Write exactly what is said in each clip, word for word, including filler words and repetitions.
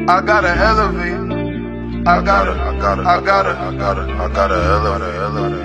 I gotta elevate. I gotta, I gotta, I gotta, I gotta, I gotta elevate, elevate,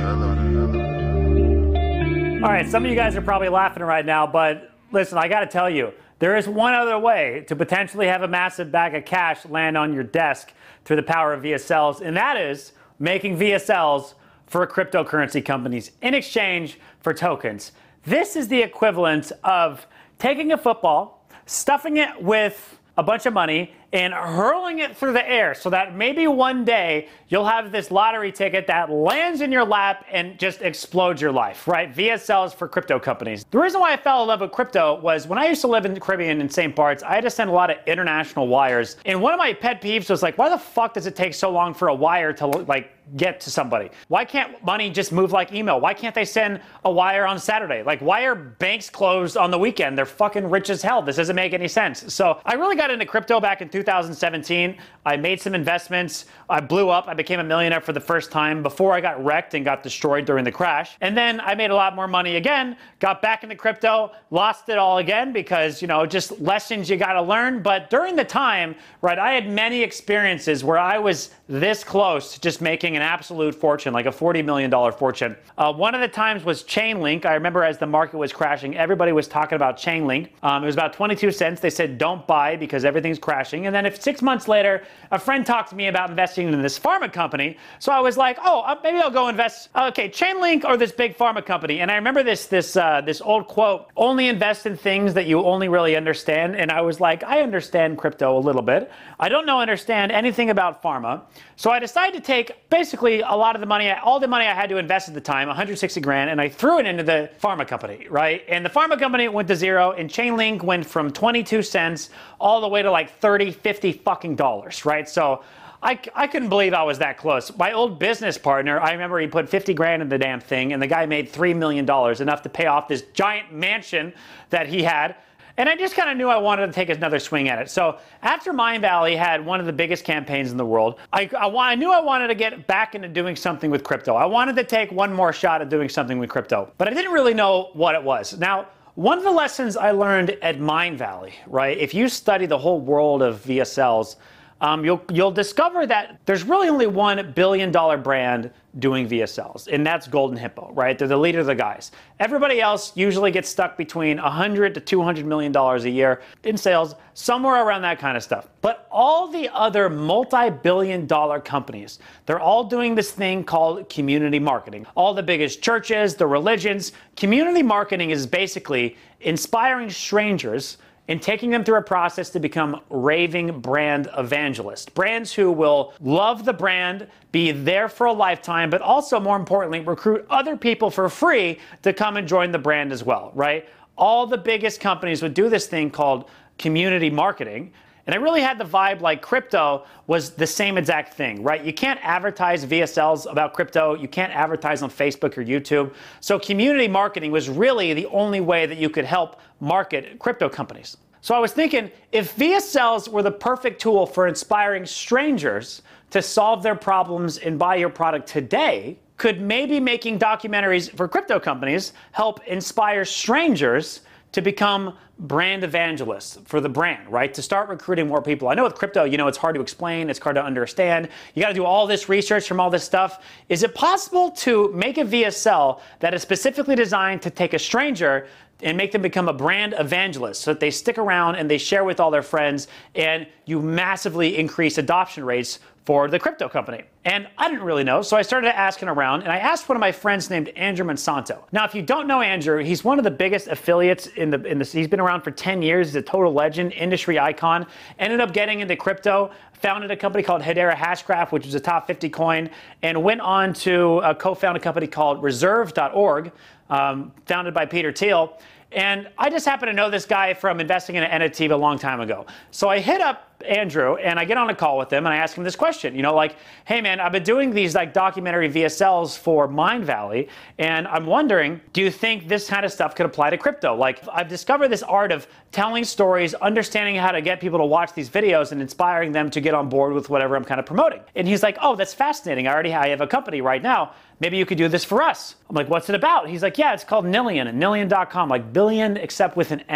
elevate. All right, some of you guys are probably laughing right now, but listen, I gotta tell you, there is one other way to potentially have a massive bag of cash land on your desk through the power of V S Ls, and that is making V S Ls for cryptocurrency companies in exchange for tokens. This is the equivalent of taking a football, stuffing it with a bunch of money, and hurling it through the air so that maybe one day you'll have this lottery ticket that lands in your lap and just explodes your life, right? V S Ls for crypto companies. The reason why I fell in love with crypto was when I used to live in the Caribbean in Saint Barts, I had to send a lot of international wires. And one of my pet peeves was like, why the fuck does it take so long for a wire to like get to somebody? Why can't money just move like email? Why can't they send a wire on Saturday? Like, why are banks closed on the weekend? They're fucking rich as hell. This doesn't make any sense. So I really got into crypto back in two thousand seventeen. I made some investments. I blew up. I became a millionaire for the first time before I got wrecked and got destroyed during the crash. And then I made a lot more money again, got back into crypto, lost it all again because, you know, just lessons you got to learn. But during the time, right, I had many experiences where I was this close to just making an absolute fortune, like a forty million dollars fortune. Uh, one of the times was Chainlink. I remember as the market was crashing, everybody was talking about Chainlink. Um, it was about twenty-two cents. They said, don't buy because everything's crashing. And then if six months later, a friend talked to me about investing in this pharma company. So I was like, oh, uh, maybe I'll go invest. Okay, Chainlink or this big pharma company. And I remember this, this, uh, this old quote, only invest in things that you only really understand. And I was like, I understand crypto a little bit. I don't know, understand anything about pharma. So I decided to take basically a lot of the money, all the money I had to invest at the time, one hundred sixty grand, and I threw it into the pharma company, right? And the pharma company went to zero, and Chainlink went from twenty-two cents all the way to like thirty, fifty fucking dollars, right? So I, I couldn't believe I was that close. My old business partner, I remember he put fifty grand in the damn thing, and the guy made three million dollars, enough to pay off this giant mansion that he had. And I just kind of knew I wanted to take another swing at it. So after Mindvalley had one of the biggest campaigns in the world, I, I, I knew I wanted to get back into doing something with crypto. I wanted to take one more shot at doing something with crypto, but I didn't really know what it was. Now, one of the lessons I learned at Mindvalley, right, if you study the whole world of V S Ls, um, you'll, you'll discover that there's really only one billion dollar brand doing V S Ls, and that's Golden Hippo, right? They're the leader of the guys. Everybody else usually gets stuck between one hundred to two hundred million dollars a year in sales, somewhere around that kind of stuff. But all the other multi-billion dollar companies, they're all doing this thing called community marketing. All the biggest churches, the religions, community marketing is basically inspiring strangers and taking them through a process to become raving brand evangelists. Brands who will love the brand, be there for a lifetime, but also, more importantly, recruit other people for free to come and join the brand as well, right? All the biggest companies would do this thing called community marketing. And I really had the vibe like crypto was the same exact thing, right? You can't advertise V S Ls about crypto. You can't advertise on Facebook or YouTube. So community marketing was really the only way that you could help market crypto companies. So I was thinking, if V S Ls were the perfect tool for inspiring strangers to solve their problems and buy your product today, could maybe making documentaries for crypto companies help inspire strangers to become brand evangelists for the brand, right? To start recruiting more people. I know with crypto, you know, it's hard to explain, it's hard to understand. You got to do all this research from all this stuff. Is it possible to make a V S L that is specifically designed to take a stranger and make them become a brand evangelist so that they stick around and they share with all their friends and you massively increase adoption rates for the crypto company? And I didn't really know, so I started asking around, and I asked one of my friends named Andrew Monsanto. Now, if you don't know Andrew, he's one of the biggest affiliates in the, in the, he's been around for ten years, he's a total legend, industry icon, ended up getting into crypto, founded a company called Hedera Hashgraph, which was a top fifty coin, and went on to uh, co-found a company called reserve dot org, um, founded by Peter Thiel. And I just happen to know this guy from investing in an N F T a long time ago. So I hit up Andrew and I get on a call with him and I ask him this question, you know, like, hey man, I've been doing these like documentary V S Ls for Mindvalley, and I'm wondering, do you think this kind of stuff could apply to crypto? Like, I've discovered this art of telling stories, understanding how to get people to watch these videos and inspiring them to get on board with whatever I'm kind of promoting. And he's like, oh, that's fascinating. I already I have a company right now. Maybe you could do this for us. I'm like, what's it about? He's like, yeah, it's called Nillion, Nillion dot com, like billion except with an N.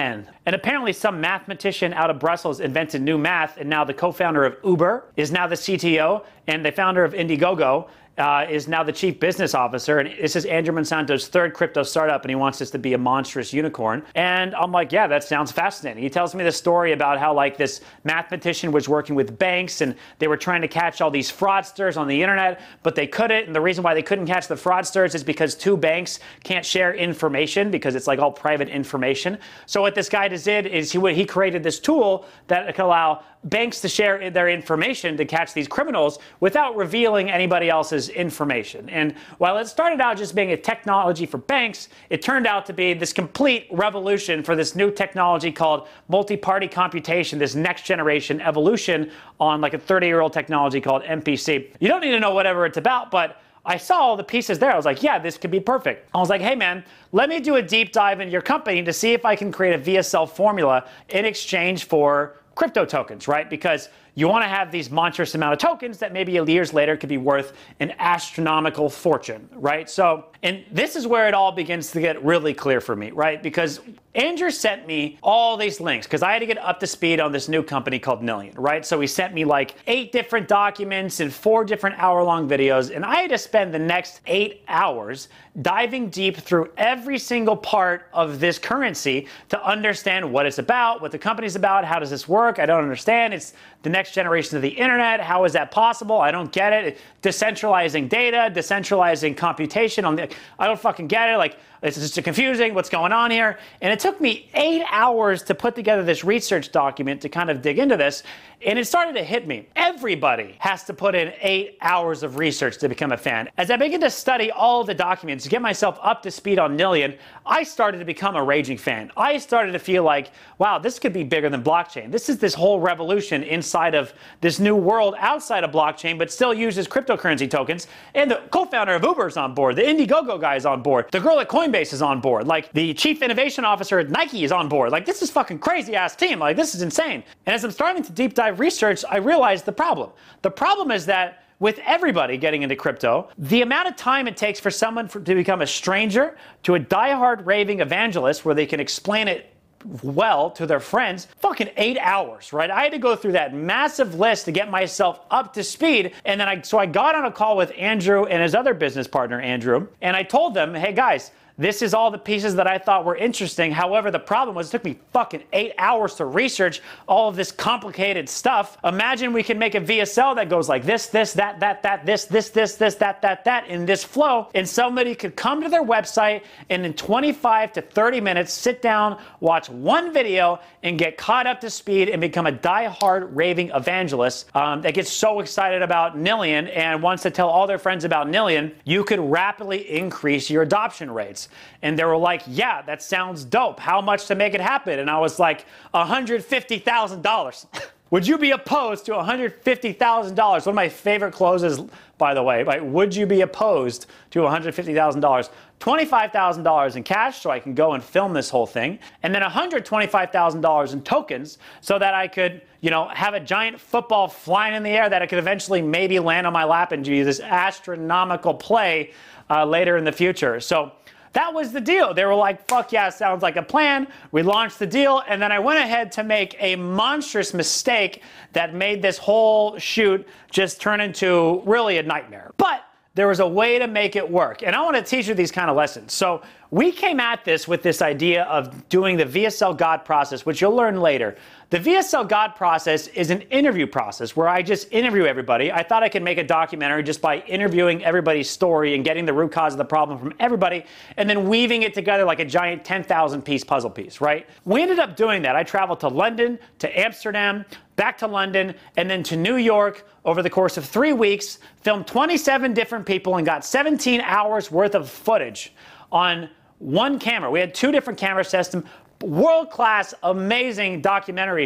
And apparently some mathematician out of Brussels invented new math, and now the co-founder of Uber is now the C T O, and the founder of Indiegogo Uh, is now the chief business officer, and this is Andrew Monsanto's third crypto startup, and he wants this to be a monstrous unicorn. And I'm like, yeah, that sounds fascinating. He tells me the story about how like this mathematician was working with banks, and they were trying to catch all these fraudsters on the internet, but they couldn't. And the reason why they couldn't catch the fraudsters is because two banks can't share information because it's like all private information. So what this guy did is he he created this tool that could allow banks to share their information to catch these criminals without revealing anybody else's information. And while it started out just being a technology for banks, it turned out to be this complete revolution for this new technology called multi-party computation, this next generation evolution on like a thirty-year-old technology called M P C. You don't need to know whatever it's about, but I saw all the pieces there. I was like, yeah, this could be perfect. I was like, hey man, let me do a deep dive into your company to see if I can create a V S L formula in exchange for crypto tokens, right? Because you want to have these monstrous amount of tokens that maybe years later could be worth an astronomical fortune, right? So, and this is where it all begins to get really clear for me, right? Because Andrew sent me all these links because I had to get up to speed on this new company called Nillion, right? So he sent me like eight different documents and four different hour-long videos, and I had to spend the next eight hours diving deep through every single part of this currency to understand what it's about, what the company's about, how does this work? I don't understand. It's the next generation of the internet. How is that possible? I don't get it. Decentralizing data, decentralizing computation on the, I don't fucking get it. Like, it's just confusing. What's going on here? And it took me eight hours to put together this research document to kind of dig into this. And it started to hit me. Everybody has to put in eight hours of research to become a fan. As I began to study all of the documents to get myself up to speed on Nillion, I started to become a raging fan. I started to feel like, wow, this could be bigger than blockchain. This is this whole revolution inside of this new world outside of blockchain, but still uses cryptocurrency tokens. And the co-founder of Uber is on board. The Indiegogo guy is on board. The girl at Coinbase is on board. Like, the chief innovation officer at Nike is on board. Like, this is fucking crazy ass team. Like, this is insane. And as I'm starting to deep dive research, I realized the problem. The problem is that with everybody getting into crypto, the amount of time it takes for someone for, to become a stranger to a diehard raving evangelist where they can explain it well to their friends, fucking eight hours, right? I had to go through that massive list to get myself up to speed. And then I, so I got on a call with Andrew and his other business partner, Andrew, and I told them, hey guys, this is all the pieces that I thought were interesting. However, the problem was it took me fucking eight hours to research all of this complicated stuff. Imagine we can make a V S L that goes like this, this, that, that, that, this, this, this, this, that, that, that, in this flow. And somebody could come to their website and in twenty-five to thirty minutes, sit down, watch one video and get caught up to speed and become a die-hard raving evangelist um, that gets so excited about Nillion and wants to tell all their friends about Nillion. You could rapidly increase your adoption rates. And they were like, yeah, that sounds dope. How much to make it happen? And I was like, one hundred fifty thousand dollars. Would you be opposed to one hundred fifty thousand dollars? One of my favorite closes, by the way, right? Would you be opposed to one hundred fifty thousand dollars? twenty-five thousand dollars in cash so I can go and film this whole thing. And then one hundred twenty-five thousand dollars in tokens so that I could, you know, have a giant football flying in the air that I could eventually maybe land on my lap and do this astronomical play uh, later in the future. So that was the deal. They were like, fuck yeah, sounds like a plan. We launched the deal, and then I went ahead to make a monstrous mistake that made this whole shoot just turn into really a nightmare. But there was a way to make it work, and I want to teach you these kind of lessons. So we came at this with this idea of doing the V S L God process, which you'll learn later. The V S L God process is an interview process where I just interview everybody. I thought I could make a documentary just by interviewing everybody's story and getting the root cause of the problem from everybody and then weaving it together like a giant ten thousand piece puzzle piece, right? We ended up doing that. I traveled to London, to Amsterdam, back to London, and then to New York over the course of three weeks, filmed twenty-seven different people and got seventeen hours worth of footage on one camera. We had two different camera systems. World-class, amazing documentary shoot.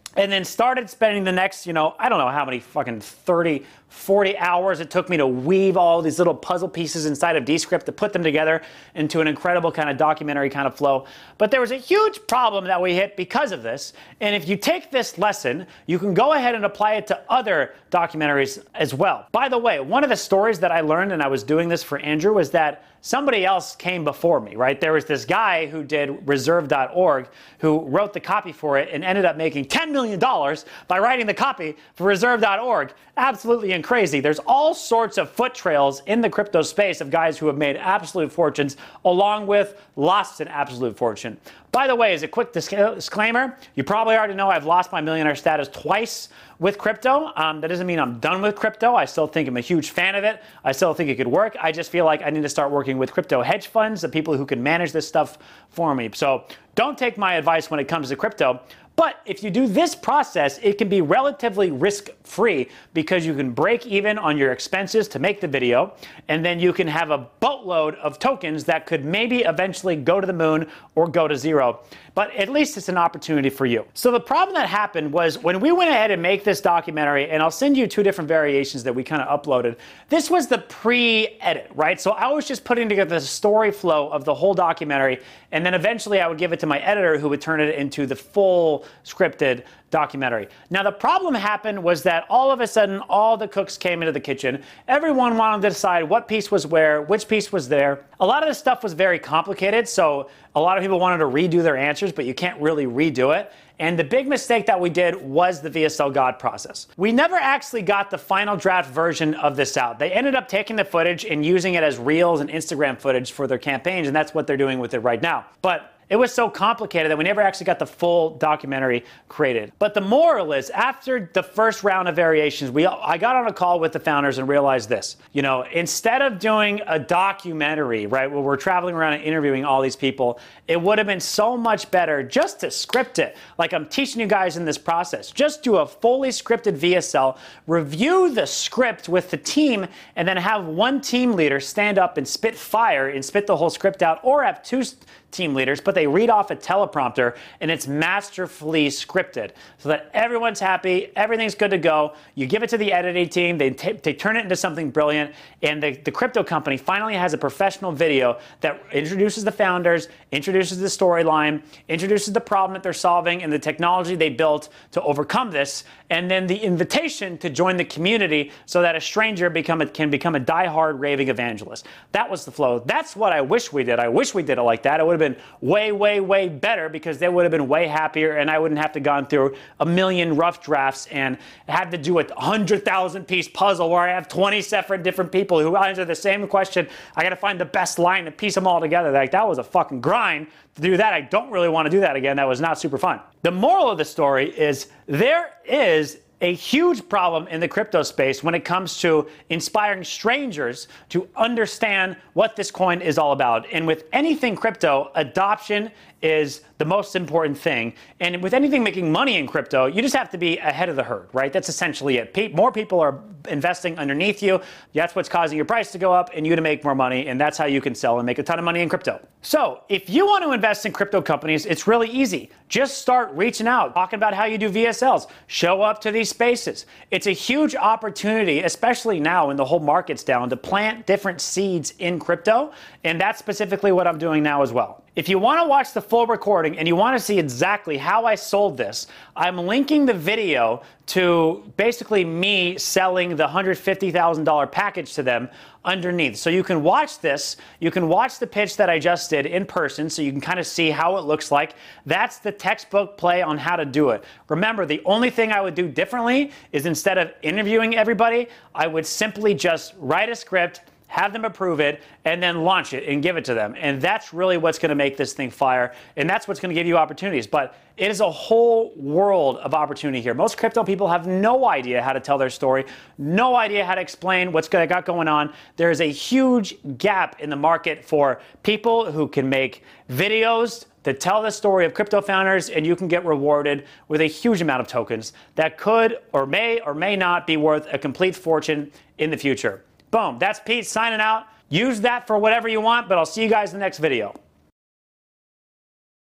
and then started spending the next, you know, I don't know how many fucking thirty, forty hours it took me to weave all these little puzzle pieces inside of Descript to put them together into an incredible kind of documentary kind of flow. But there was a huge problem that we hit because of this. And if you take this lesson, you can go ahead and apply it to other documentaries as well. By the way, one of the stories that I learned, and I was doing this for Andrew, was that somebody else came before me, right? There was this guy who did reserve dot org who wrote the copy for it and ended up making ten million dollars by writing the copy for reserve dot org. Absolutely and crazy. There's all sorts of foot trails in the crypto space of guys who have made absolute fortunes along with lost an absolute fortune. By the way, as a quick disclaimer, you probably already know I've lost my millionaire status twice with crypto. Um, that doesn't mean I'm done with crypto. I still think I'm a huge fan of it. I still think it could work. I just feel like I need to start working with crypto hedge funds, the people who can manage this stuff for me. So don't take my advice when it comes to crypto. But if you do this process, it can be relatively risk-free because you can break even on your expenses to make the video, and then you can have a boatload of tokens that could maybe eventually go to the moon or go to zero. But at least it's an opportunity for you. So the problem that happened was when we went ahead and make this documentary, and I'll send you two different variations that we kind of uploaded. This was the pre-edit, right? So I was just putting together the story flow of the whole documentary, and then eventually I would give it to my editor who would turn it into the full scripted documentary. Now the problem happened was that all of a sudden all the cooks came into the kitchen. Everyone wanted to decide what piece was where, which piece was there. A lot of this stuff was very complicated, so a lot of people wanted to redo their answers, but you can't really redo it. And the big mistake that we did was the V S L God process. We never actually got the final draft version of this out. They ended up taking the footage and using it as reels and Instagram footage for their campaigns, and that's what they're doing with it right now. But it was so complicated that we never actually got the full documentary created. But the moral is, after the first round of variations, we I got on a call with the founders and realized this. You know, instead of doing a documentary, right, where we're traveling around and interviewing all these people, it would have been so much better just to script it. Like I'm teaching you guys in this process. Just do a fully scripted V S L, review the script with the team, and then have one team leader stand up and spit fire and spit the whole script out, or have two team leaders, but they read off a teleprompter and it's masterfully scripted so that everyone's happy, everything's good to go. You give it to the editing team, they, they turn it into something brilliant, and the, the crypto company finally has a professional video that introduces the founders, introduces the storyline, introduces the problem that they're solving and the technology they built to overcome this, and then the invitation to join the community so that a stranger become a, can become a diehard raving evangelist. That was the flow. That's what I wish we did. I wish we did it like that. It would have been way, way, way better because they would have been way happier and I wouldn't have to gone through a million rough drafts and had to do a one hundred thousand piece puzzle where I have twenty separate different people who answer the same question. I got to find the best line and piece them all together. Like, that was a fucking grind to do that. I don't really want to do that again. That was not super fun. The moral of the story is there is a huge problem in the crypto space when it comes to inspiring strangers to understand what this coin is all about. And with anything crypto, adoption is the most important thing. And with anything making money in crypto, you just have to be ahead of the herd, right? That's essentially it. Pe- more people are investing underneath you. That's what's causing your price to go up and you to make more money. And that's how you can sell and make a ton of money in crypto. So if you want to invest in crypto companies, it's really easy. Just start reaching out, talking about how you do V S Ls, show up to these spaces. It's a huge opportunity, especially now when the whole market's down, to plant different seeds in crypto. And that's specifically what I'm doing now as well. If you want to watch the full recording and you want to see exactly how I sold this, I'm linking the video to basically me selling the one hundred fifty thousand dollars package to them underneath. So you can watch this, you can watch the pitch that I just did in person so you can kind of see how it looks like. That's the textbook play on how to do it. Remember, the only thing I would do differently is instead of interviewing everybody, I would simply just write a script, have them approve it, and then launch it and give it to them. And that's really what's going to make this thing fire. And that's what's going to give you opportunities. But it is a whole world of opportunity here. Most crypto people have no idea how to tell their story, no idea how to explain what's got going on. There is a huge gap in the market for people who can make videos to tell the story of crypto founders, and you can get rewarded with a huge amount of tokens that could or may or may not be worth a complete fortune in the future. Boom, that's Pete signing out. Use that for whatever you want, but I'll see you guys in the next video.